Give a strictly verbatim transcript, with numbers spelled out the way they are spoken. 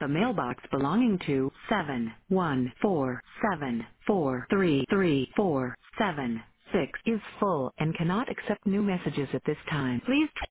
a mailbox belonging to seven one four seven four three three four seven six is full and cannot accept new messages at this time. Please